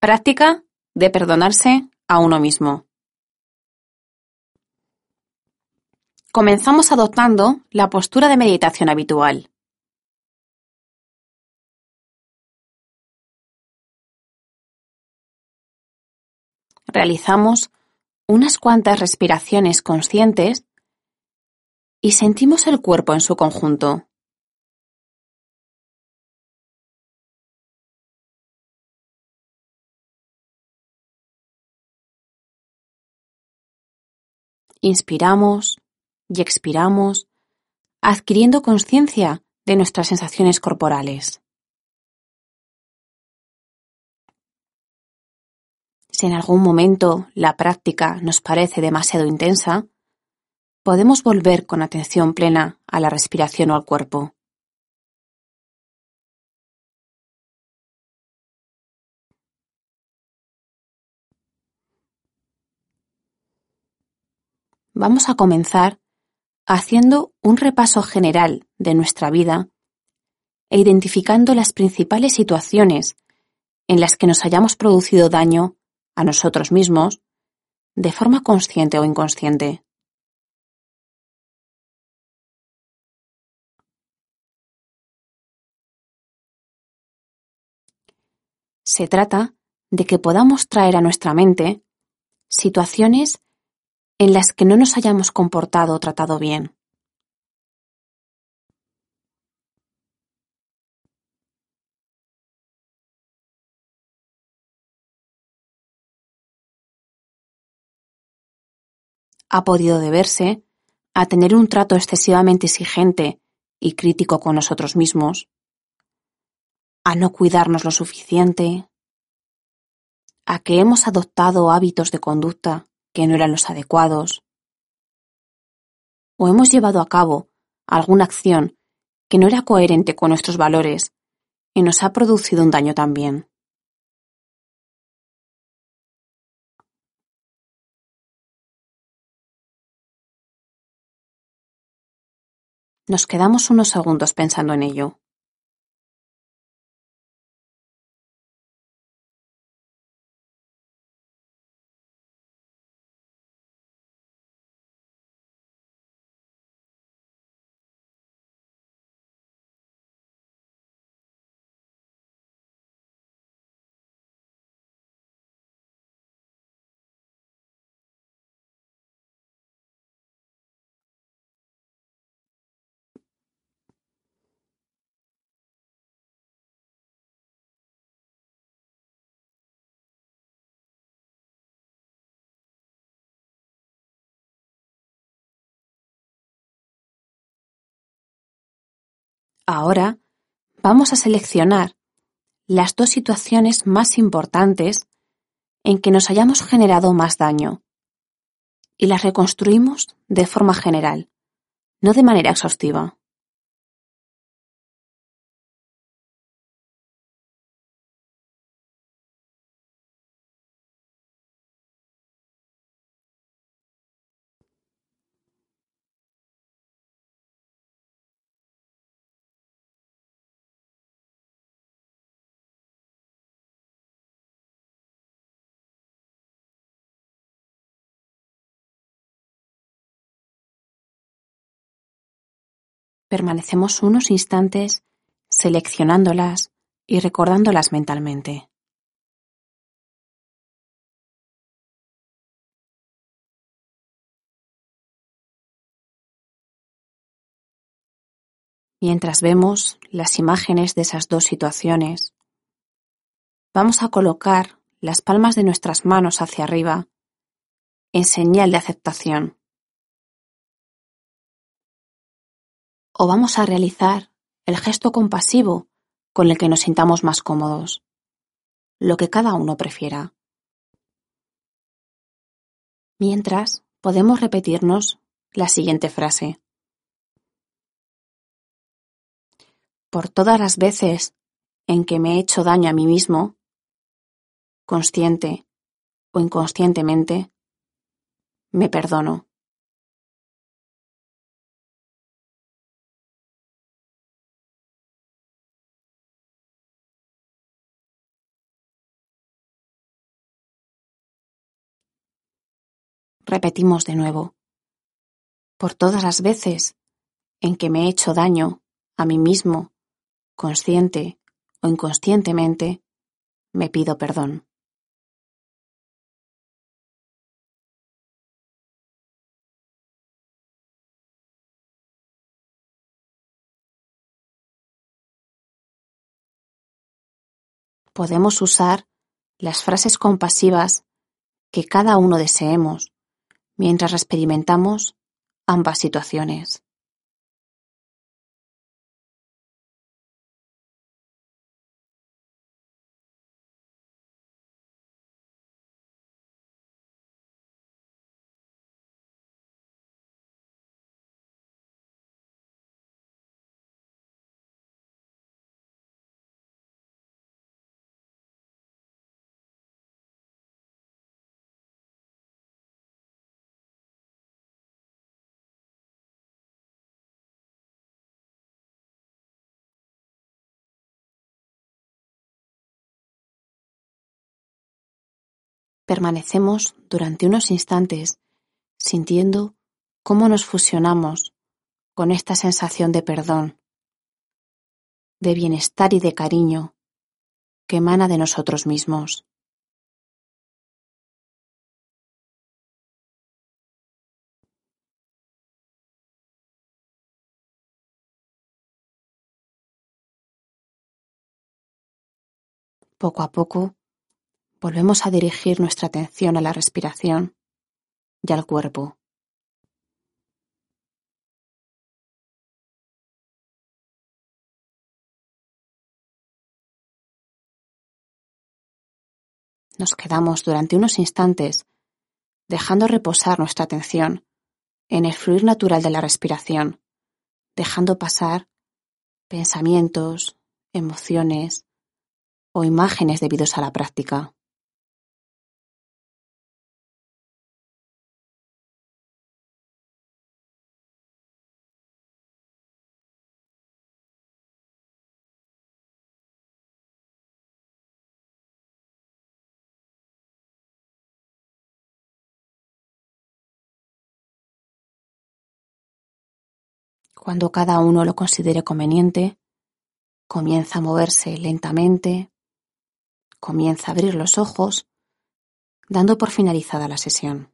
Práctica de perdonarse a uno mismo. Comenzamos adoptando la postura de meditación habitual. Realizamos unas cuantas respiraciones conscientes y sentimos el cuerpo en su conjunto. Inspiramos y expiramos, adquiriendo conciencia de nuestras sensaciones corporales. Si en algún momento la práctica nos parece demasiado intensa, podemos volver con atención plena a la respiración o al cuerpo. Vamos a comenzar haciendo un repaso general de nuestra vida e identificando las principales situaciones en las que nos hayamos producido daño a nosotros mismos de forma consciente o inconsciente. Se trata de que podamos traer a nuestra mente situaciones en las que no nos hayamos comportado o tratado bien. Ha podido deberse a tener un trato excesivamente exigente y crítico con nosotros mismos, a no cuidarnos lo suficiente, a que hemos adoptado hábitos de conducta que no eran los adecuados, o hemos llevado a cabo alguna acción que no era coherente con nuestros valores y nos ha producido un daño también. Nos quedamos unos segundos pensando en ello. Ahora vamos a seleccionar las dos situaciones más importantes en que nos hayamos generado más daño y las reconstruimos de forma general, no de manera exhaustiva. Permanecemos unos instantes seleccionándolas y recordándolas mentalmente. Mientras vemos las imágenes de esas dos situaciones, vamos a colocar las palmas de nuestras manos hacia arriba en señal de aceptación. O vamos a realizar el gesto compasivo con el que nos sintamos más cómodos, lo que cada uno prefiera. Mientras, podemos repetirnos la siguiente frase. Por todas las veces en que me he hecho daño a mí mismo, consciente o inconscientemente, me perdono. Repetimos de nuevo. Por todas las veces en que me he hecho daño a mí mismo, consciente o inconscientemente, me pido perdón. Podemos usar las frases compasivas que cada uno deseemos mientras experimentamos ambas situaciones. Permanecemos durante unos instantes sintiendo cómo nos fusionamos con esta sensación de perdón, de bienestar y de cariño que emana de nosotros mismos. Poco a poco volvemos a dirigir nuestra atención a la respiración y al cuerpo. Nos quedamos durante unos instantes dejando reposar nuestra atención en el fluir natural de la respiración, dejando pasar pensamientos, emociones o imágenes debidos a la práctica. Cuando cada uno lo considere conveniente, comienza a moverse lentamente, comienza a abrir los ojos, dando por finalizada la sesión.